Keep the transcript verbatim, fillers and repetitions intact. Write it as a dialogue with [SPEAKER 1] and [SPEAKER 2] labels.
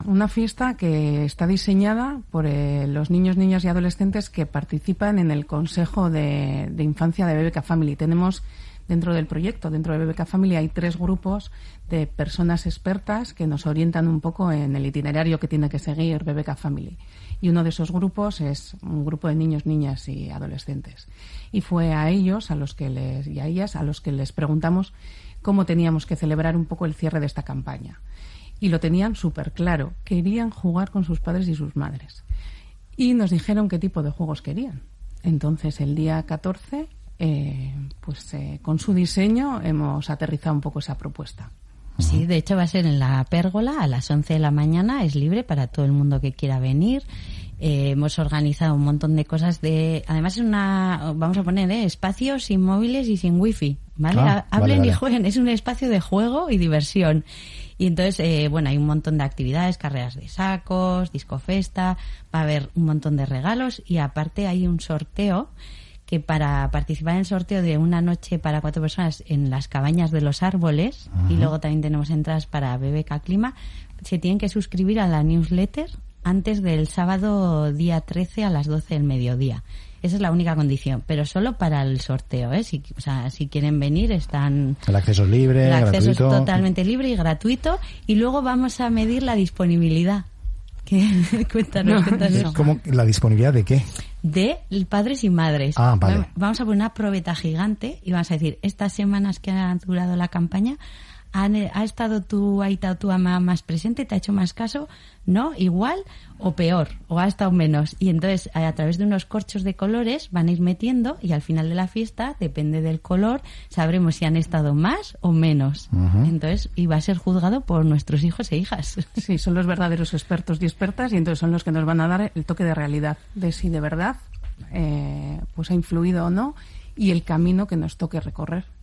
[SPEAKER 1] Una fiesta que está diseñada por eh, los niños, niñas y adolescentes que participan en el Consejo de, de Infancia de B B K Family. Tenemos dentro del proyecto, dentro de B B K Family, hay tres grupos de personas expertas que nos orientan un poco en el itinerario que tiene que seguir B B K Family. Y uno de esos grupos es un grupo de niños, niñas y adolescentes. Y fue a ellos, a los que les, y a ellas, a los que les preguntamos cómo teníamos que celebrar un poco el cierre de esta campaña. Y lo tenían súper claro. Querían jugar con sus padres y sus madres. Y nos dijeron qué tipo de juegos querían. Entonces, el día catorce, eh, pues eh, con su diseño hemos aterrizado un poco esa propuesta.
[SPEAKER 2] Sí, de hecho va a ser en la Pérgola a las once de la mañana. Es libre para todo el mundo que quiera venir. Eh, hemos organizado un montón de cosas de... Además es una... Vamos a poner, ¿eh? Espacios sin móviles y sin wifi, ¿vale?
[SPEAKER 3] Ah,
[SPEAKER 2] Hablen
[SPEAKER 3] vale, vale.
[SPEAKER 2] y jueguen. Es un espacio de juego y diversión. Y entonces, eh, bueno, hay un montón de actividades, carreras de sacos, discofesta, va a haber un montón de regalos y aparte hay un sorteo que para participar en el sorteo de una noche para cuatro personas en las cabañas de los árboles, uh-huh. y luego también tenemos entradas para B B K Clima, se tienen que suscribir a la newsletter antes del sábado día trece a las doce del mediodía. Esa es la única condición, pero solo para el sorteo, ¿eh? Si, o sea, si quieren venir, están...
[SPEAKER 3] El acceso es libre,
[SPEAKER 2] El acceso
[SPEAKER 3] gratuito.
[SPEAKER 2] es totalmente libre y gratuito. Y luego vamos a medir la disponibilidad. ¿Qué? Cuéntanos, cuéntanos.
[SPEAKER 3] ¿Cómo, ¿La disponibilidad de qué?
[SPEAKER 2] De padres y madres.
[SPEAKER 3] Ah, vale.
[SPEAKER 2] Vamos a poner una probeta gigante y vamos a decir, estas semanas que han durado la campaña, ¿Han, ¿ha estado tu aita o tu ama más presente? ¿Te ha hecho más caso? ¿No? ¿Igual o peor? ¿O ha estado menos? Y entonces, a través de unos corchos de colores van a ir metiendo y al final de la fiesta, depende del color, sabremos si han estado más o menos. Uh-huh. Entonces, y va a ser juzgado por nuestros hijos e hijas.
[SPEAKER 1] Sí, son los verdaderos expertos y expertas y entonces son los que nos van a dar el toque de realidad de si de verdad eh, pues ha influido o no y el camino que nos toque recorrer.